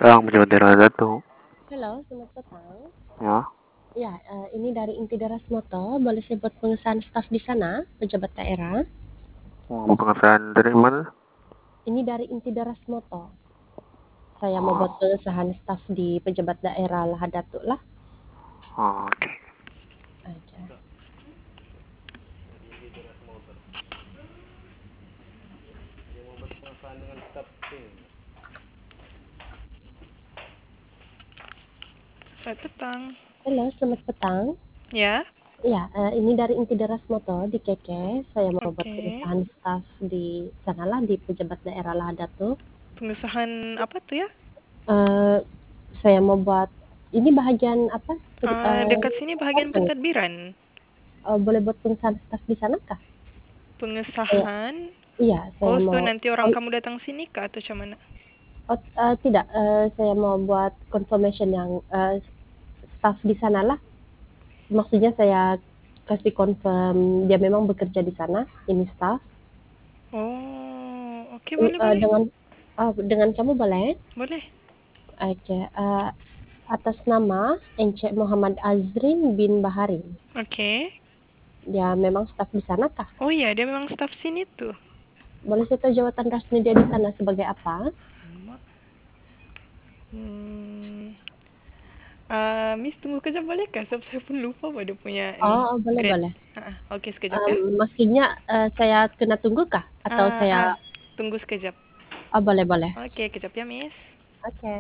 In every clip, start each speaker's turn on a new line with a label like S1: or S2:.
S1: Petang, pejabat daerah Datu.
S2: Halo, selamat petang.
S1: Ya,
S2: Ya, ini dari Inti Daras Moto. Boleh saya buat pengesahan staf di sana, pejabat daerah?
S1: mau pengesahan dari mana?
S2: Ini dari Inti Daras Moto. Saya mau buat
S1: Oh,
S2: pengesahan staf di pejabat daerah Lahadatu lah.
S1: oke.
S2: Aja.
S3: Selamat petang.
S2: Halo, selamat petang.
S3: Ya,
S2: Ya, ini dari Inti Daras Moto di Keke. Saya mau buat
S3: oke.
S2: pengesahan staf di sana lah, di pejabat daerah Lahadatu.
S3: Pengesahan apa tuh ya?
S2: Eh, saya mau buat ini bahagian apa?
S3: Dekat sini bahagian
S2: Departemen.
S3: pentadbiran.
S2: Boleh buat pengesahan staf di sana kah? Saya,
S3: Pengesahan.
S2: iya, saya
S3: Oh, so
S2: mau.
S3: nanti orang kamu datang sini kah atau macam mana?
S2: Oh, tidak, saya mau buat confirmation yang staff di sana lah. Maksudnya saya kasih confirm dia memang bekerja di sana, ini staff.
S3: Oh, oke, boleh boleh.
S2: Dengan kamu boleh?
S3: Boleh.
S2: Oke, atas nama Encik Muhammad Azrin bin Baharin.
S3: Oke.
S2: Dia memang staff di sana kah?
S3: Oh iya, dia memang staf sini tuh.
S2: Boleh saya tahu jawatan resmi dia di sana sebagai apa?
S3: Hmm. Miss tunggu kejap boleh kah? Sebab saya pun lupa pada punya ni
S2: Boleh
S3: grade.
S2: boleh.
S3: Oke, sekejap ya.
S2: Maksudnya saya kena tunggu kah? Atau
S3: Ah,
S2: saya?
S3: ah, tunggu sekejap.
S2: Boleh boleh.
S3: Oke, kejap ya, Miss.
S2: Oke.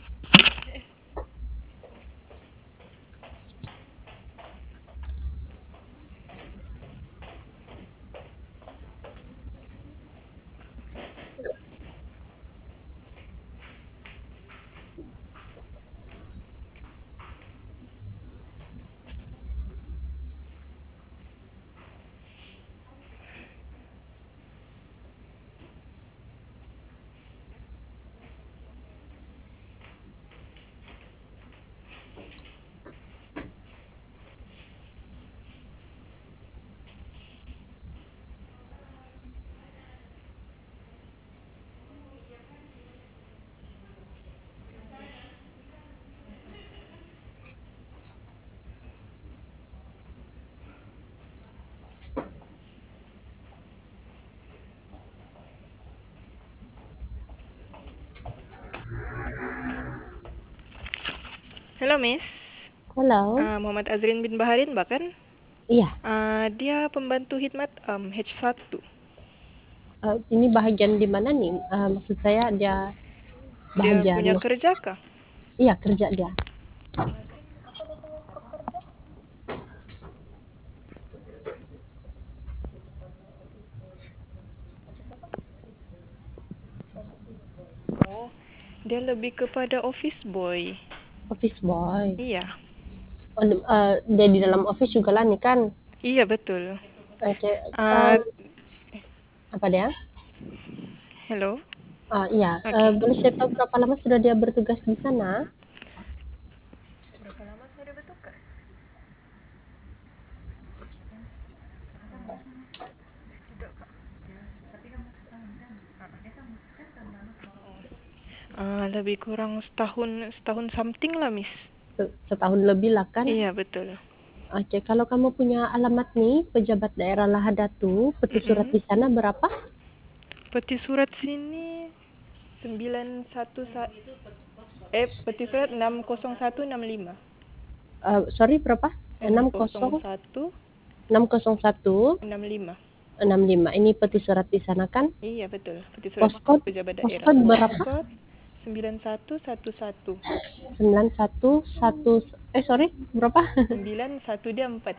S3: Halo, Miss.
S2: Halo.
S3: Muhammad Azrin bin Baharin bahkan
S2: Iya,
S3: dia pembantu khidmat H1.
S2: ini bahagian di mana nih? Maksud saya dia
S3: Dia
S2: bahagian,
S3: punya kerja kah?
S2: iya kerja dia.
S3: Oh, dia lebih kepada office boy.
S2: Office boy.
S3: Iya.
S2: Dia di dalam office juga lah nih kan.
S3: Iya, betul.
S2: Oke,
S3: Uh,
S2: apa dia?
S3: Hello.
S2: Iya,
S3: Oke.
S2: boleh saya tahu berapa lama sudah dia bertugas di sana?
S3: Berapa lama sudah bertugas? Lebih kurang setahun something lah, Miss.
S2: Setahun lebih lah kan?
S3: Iya, betul.
S2: Oke, kalau kamu punya alamat nih, pejabat daerah Lahadatu, peti surat di sana berapa?
S3: Peti surat sini 911 peti surat 60165.
S2: Sorry, berapa?
S3: 601
S2: 601
S3: 65.
S2: 65. Ini peti surat di sana kan?
S3: Iya, betul. Peti surat
S2: Postcode,
S3: pejabat daerah.
S2: postcode berapa?
S3: Postcode 9111.
S2: 9111, sorry, berapa?
S3: 9124.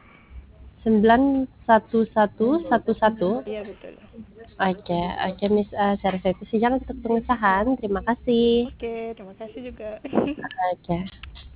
S2: 91111.
S3: Iya, betul.
S2: Oke, oke, Miss, saya rasa itu saja untuk pengesahan. Terima kasih.
S3: Oke, terima kasih juga.
S2: Oke.